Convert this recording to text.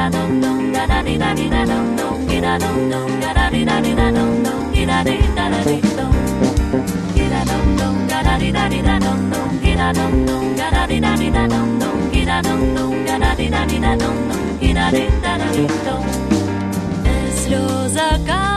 da dum dum da da di da di da dum dum di da dum dum da da di da di da dum dum di da di da da di dum di da dum dum da da di da di da dum dum di da dum dum da da di da di da dum dum di da dum dum da da di da di da dum dum di da di da da di dum. Es rosa